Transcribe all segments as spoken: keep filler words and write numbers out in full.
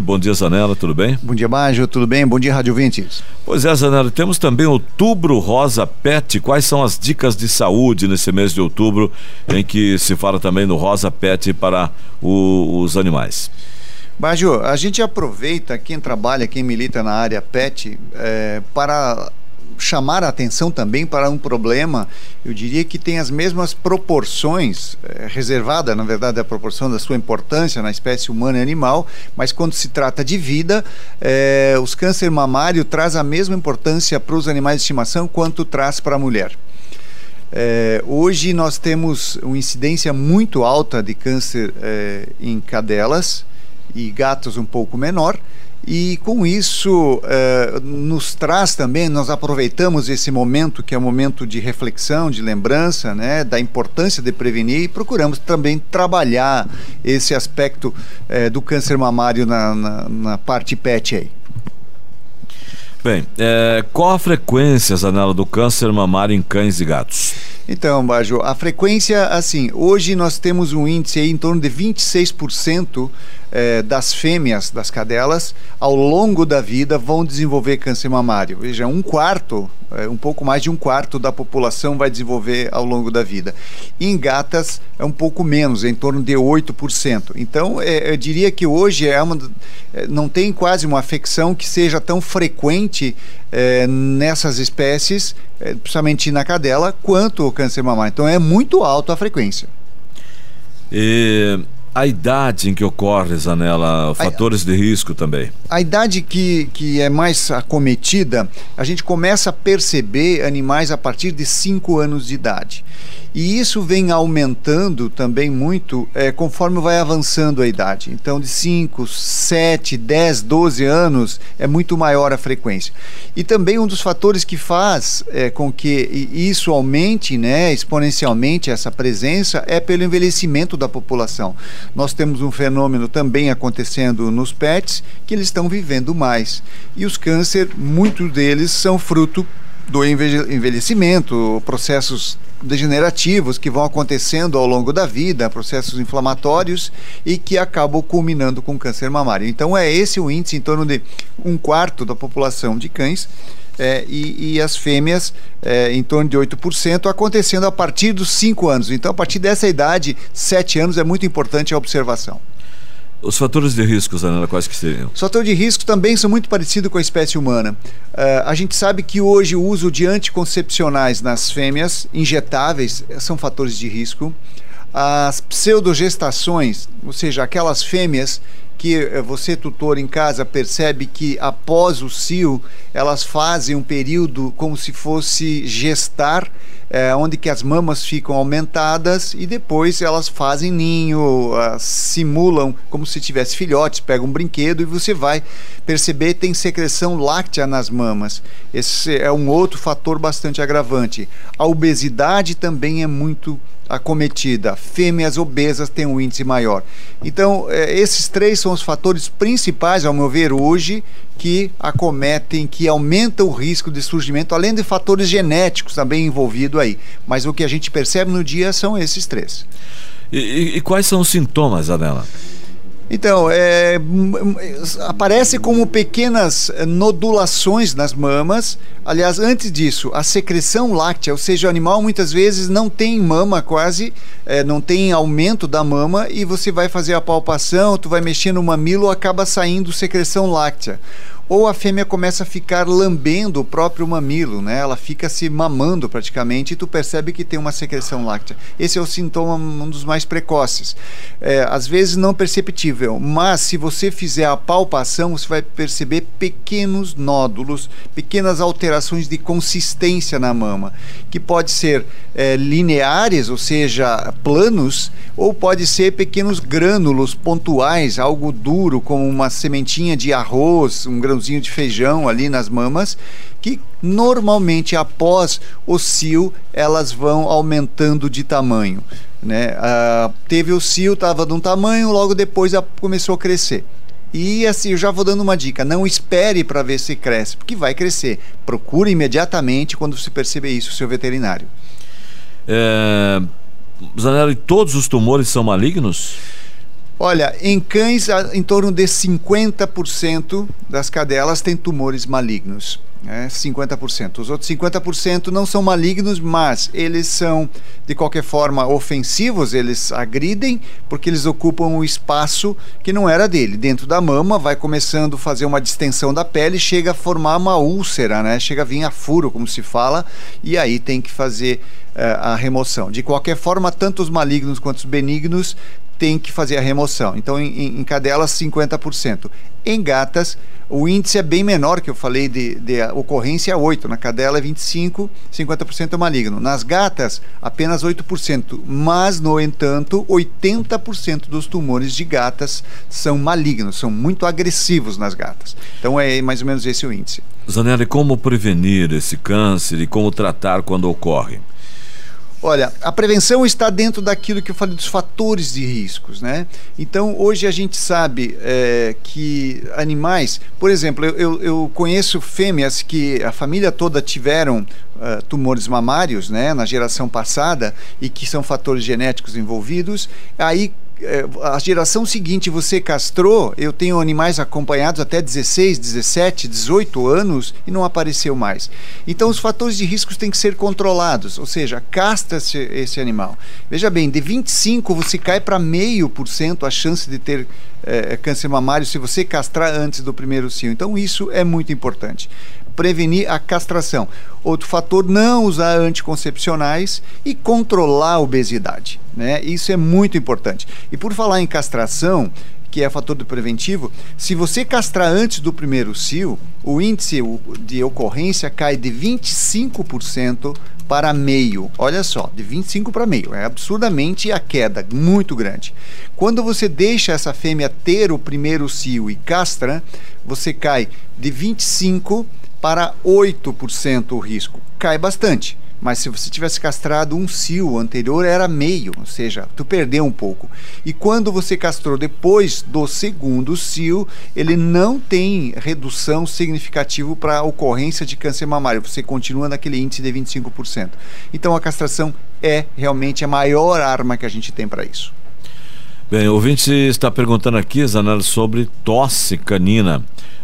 Bom dia, Zanella, tudo bem? Bom dia, Baggio, tudo bem? Bom dia, Rádio Ouvintes. Pois é, Zanella, temos também Outubro Rosa Pet. Quais são as dicas de saúde nesse mês de outubro, em que se fala também no Rosa Pet para o, os animais? Baggio, a gente aproveita, quem trabalha, quem milita na área pet, é, para chamar a atenção também para um problema, eu diria que tem as mesmas proporções, é, reservada, na verdade, a proporção da sua importância na espécie humana e animal, mas quando se trata de vida, é, os câncer mamário traz a mesma importância para os animais de estimação quanto traz para a mulher. É, hoje nós temos uma incidência muito alta de câncer é, em cadelas e gatos um pouco menor, e com isso eh, nos traz também, nós aproveitamos esse momento que é um momento de reflexão, de lembrança, né, da importância de prevenir, e procuramos também trabalhar esse aspecto eh, do câncer mamário na, na, na parte pet aí. Bem, é, qual a frequência, Zanella, do câncer mamário em cães e gatos? Então, Baggio, a frequência, assim, hoje nós temos um índice aí em torno de vinte e seis por cento eh, das fêmeas, das cadelas, ao longo da vida vão desenvolver câncer mamário. Veja, um quarto, eh, um pouco mais de um quarto da população vai desenvolver ao longo da vida. Em gatas é um pouco menos, em torno de oito por cento. Então, eh, eu diria que hoje é uma, eh, não tem quase uma afecção que seja tão frequente eh, nessas espécies, eh, principalmente na cadela, quanto o câncer mamário. Então é muito alta a frequência. E a idade em que ocorre, Zanella, fatores a, de risco também? A idade que, que é mais acometida, a gente começa a perceber animais a partir de cinco anos de idade. E isso vem aumentando também muito é, conforme vai avançando a idade. Então, de cinco, sete, dez, doze anos é muito maior a frequência. E também um dos fatores que faz é, com que isso aumente, né, exponencialmente essa presença é pelo envelhecimento da população. Nós temos um fenômeno também acontecendo nos pets, que eles estão vivendo mais. E os cânceres, muitos deles são fruto do envelhecimento, processos degenerativos que vão acontecendo ao longo da vida, processos inflamatórios e que acabam culminando com câncer mamário. Então é esse o índice, em torno de um quarto da população de cães é, e, e as fêmeas é, em torno de oito por cento, acontecendo a partir dos cinco anos. Então a partir dessa idade, sete anos, é muito importante a observação. Os fatores de risco, Zanella, quais que seriam? Os fatores de risco também são muito parecidos com a espécie humana. Uh, a gente sabe que hoje o uso de anticoncepcionais nas fêmeas, injetáveis, são fatores de risco. As pseudogestações, ou seja, aquelas fêmeas que você, tutor em casa, percebe que após o cio elas fazem um período como se fosse gestar, é, onde que as mamas ficam aumentadas e depois elas fazem ninho, uh, simulam como se tivesse filhotes, pegam um brinquedo e você vai perceber que tem secreção láctea nas mamas. Esse é um outro fator bastante agravante. A obesidade também é muito acometida. Fêmeas obesas têm um índice maior. Então, eh, esses três são os fatores principais, ao meu ver, hoje, que acometem, que aumentam o risco de surgimento, além de fatores genéticos também envolvidos aí. Mas o que a gente percebe no dia são esses três. E, e, e quais são os sintomas, Zanella? Então, é, aparece como pequenas nodulações nas mamas. Aliás, antes disso, a secreção láctea, ou seja, o animal muitas vezes não tem mama quase, é, não tem aumento da mama, e você vai fazer a palpação, tu vai mexer no mamilo, acaba saindo secreção láctea. Ou a fêmea começa a ficar lambendo o próprio mamilo, né? Ela fica se mamando praticamente e tu percebe que tem uma secreção láctea. Esse é o sintoma, um dos mais precoces. É, às vezes não perceptível, mas se você fizer a palpação, você vai perceber pequenos nódulos, pequenas alterações de consistência na mama, que pode ser é, lineares, ou seja, planos, ou pode ser pequenos grânulos pontuais, algo duro, como uma sementinha de arroz, um grão de feijão ali nas mamas, que normalmente após o cio elas vão aumentando de tamanho, né? Ah, teve o cio, estava de um tamanho, logo depois começou a crescer. E assim, eu já vou dando uma dica: não espere para ver se cresce, porque vai crescer. Procure imediatamente, quando você perceber isso, o seu veterinário. É... Zanella, todos os tumores são malignos? Olha, em cães, em torno de cinquenta por cento das cadelas têm tumores malignos. É, cinquenta por cento. Os outros cinquenta por cento não são malignos, mas eles são, de qualquer forma, ofensivos, eles agridem, porque eles ocupam um espaço que não era dele. Dentro da mama, vai começando a fazer uma distensão da pele, chega a formar uma úlcera, né? Chega a vir a furo, como se fala, e aí tem que fazer uh, a remoção. De qualquer forma, tanto os malignos quanto os benignos tem que fazer a remoção. Então, em, em cadelas, cinquenta por cento. Em gatas, o índice é bem menor, que eu falei de, de ocorrência, é oito. Na cadela é vinte e cinco por cento, cinquenta por cento é maligno. Nas gatas, apenas oito por cento. Mas, no entanto, oitenta por cento dos tumores de gatas são malignos, são muito agressivos nas gatas. Então, é mais ou menos esse o índice. Zanelli, como prevenir esse câncer e como tratar quando ocorre? Olha, a prevenção está dentro daquilo que eu falei dos fatores de riscos, né? Então, hoje a gente sabe é, que animais, por exemplo, eu, eu, eu conheço fêmeas que a família toda tiveram uh, tumores mamários, né, na geração passada, e que são fatores genéticos envolvidos. Aí, a geração seguinte você castrou, eu tenho animais acompanhados até dezesseis, dezessete, dezoito anos e não apareceu mais. Então os fatores de riscos têm que ser controlados, ou seja, castra-se esse animal. Veja bem, de vinte e cinco você cai para meio por cento a chance de ter é, câncer mamário se você castrar antes do primeiro cio. Então isso é muito importante. Prevenir a castração. Outro fator, não usar anticoncepcionais e controlar a obesidade, né? Isso é muito importante. E por falar em castração, que é fator do preventivo, se você castrar antes do primeiro cio, o índice de ocorrência cai de vinte e cinco por cento para meio. Olha só, de vinte e cinco para meio. É absurdamente a queda, muito grande. Quando você deixa essa fêmea ter o primeiro cio e castra, você cai de vinte e cinco para oito por cento o risco. Cai bastante. Mas se você tivesse castrado um cio anterior, era meio, ou seja, tu perdeu um pouco. E quando você castrou depois do segundo cio, ele não tem redução significativa para a ocorrência de câncer mamário. Você continua naquele índice de vinte e cinco por cento. Então a castração é realmente a maior arma que a gente tem para isso. Bem, o ouvinte está perguntando aqui, Zanelli, sobre tosse canina.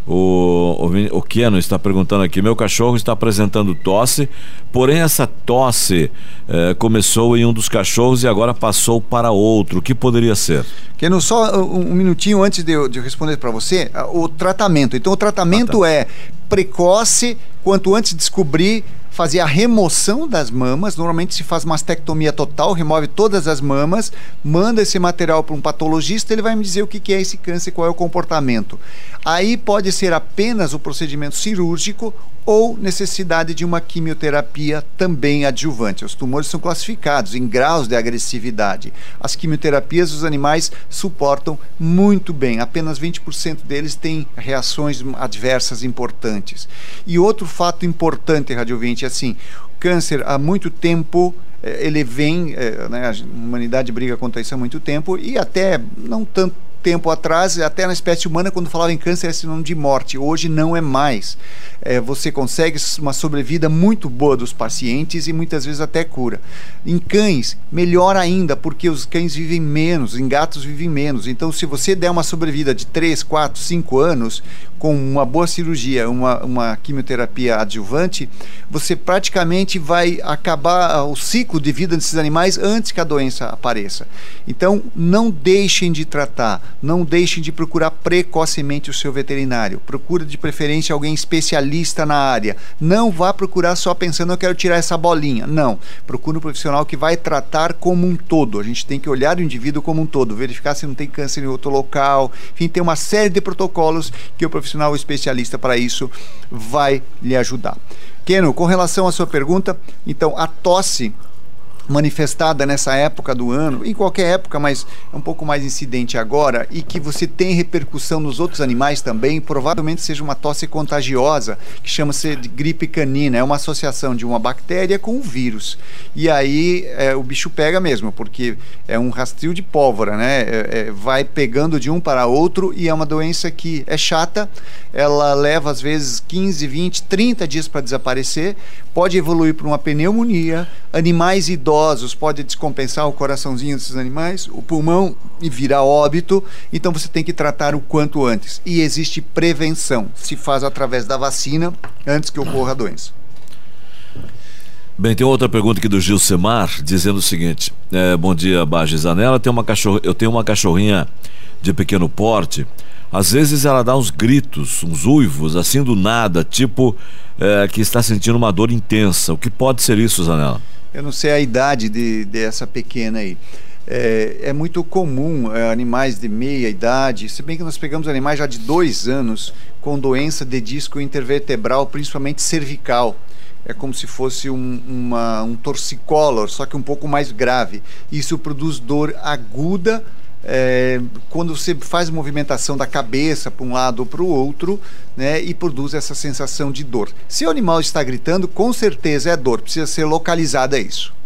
O, o, o Keno está perguntando aqui: meu cachorro está apresentando tosse, porém essa tosse eh, começou em um dos cachorros e agora passou para outro. O que poderia ser? Keno, só um, um minutinho antes de eu, de eu responder para você, o tratamento. Então o tratamento ah, tá. é precoce, quanto antes descobrir, fazer a remoção das mamas. Normalmente se faz mastectomia total, remove todas as mamas, manda esse material para um patologista, ele vai me dizer o que é esse câncer, qual é o comportamento. Aí pode ser apenas o procedimento cirúrgico ou necessidade de uma quimioterapia também adjuvante. Os tumores são classificados em graus de agressividade. As quimioterapias os animais suportam muito bem, apenas vinte por cento deles têm reações adversas importantes. E outro fato importante, rádio ouvinte, é assim, o câncer há muito tempo ele vem, né, a humanidade briga contra isso há muito tempo, e até não tanto tempo atrás, até na espécie humana, quando falava em câncer, era sinônimo de morte. Hoje não é mais. É, você consegue uma sobrevida muito boa dos pacientes e muitas vezes até cura. Em cães, melhor ainda, porque os cães vivem menos, em gatos vivem menos. Então, se você der uma sobrevida de três, quatro, cinco anos, com uma boa cirurgia, uma, uma quimioterapia adjuvante, você praticamente vai acabar o ciclo de vida desses animais antes que a doença apareça. Então, não deixem de tratar, não deixem de procurar precocemente o seu veterinário. Procura de preferência alguém especialista na área. Não vá procurar só pensando, eu quero tirar essa bolinha. Não. Procure um profissional que vai tratar como um todo. A gente tem que olhar o indivíduo como um todo, verificar se não tem câncer em outro local. Enfim, tem uma série de protocolos que o profissional especialista para isso vai lhe ajudar. Keno, com relação à sua pergunta, então a tosse manifestada nessa época do ano, em qualquer época, mas é um pouco mais incidente agora, e que você tem repercussão nos outros animais também, provavelmente seja uma tosse contagiosa, que chama-se de gripe canina. É uma associação de uma bactéria com um vírus. E aí é, o bicho pega mesmo, porque é um rastrio de pólvora, né? É, é, vai pegando de um para outro, e é uma doença que é chata, ela leva às vezes quinze, vinte, trinta dias para desaparecer, pode evoluir para uma pneumonia. Animais idosos idosos pode descompensar o coraçãozinho desses animais, o pulmão e virar óbito, então você tem que tratar o quanto antes. E existe prevenção, se faz através da vacina antes que ocorra a doença. Bem, tem outra pergunta aqui do Gilcemar, dizendo o seguinte, é, bom dia, Baja e Zanella, tem uma cachorro... eu tenho uma cachorrinha de pequeno porte, às vezes ela dá uns gritos, uns uivos, assim do nada, tipo é, que está sentindo uma dor intensa. O que pode ser isso, Zanella? Eu não sei a idade de, dessa pequena aí. É, é muito comum é, animais de meia idade, se bem que nós pegamos animais já de dois anos com doença de disco intervertebral, principalmente cervical. É como se fosse um, uma, um torcicolor, só que um pouco mais grave. Isso produz dor aguda, É, quando você faz movimentação da cabeça para um lado ou para o outro, né, e produz essa sensação de dor. Se o animal está gritando, com certeza é dor, precisa ser localizada isso.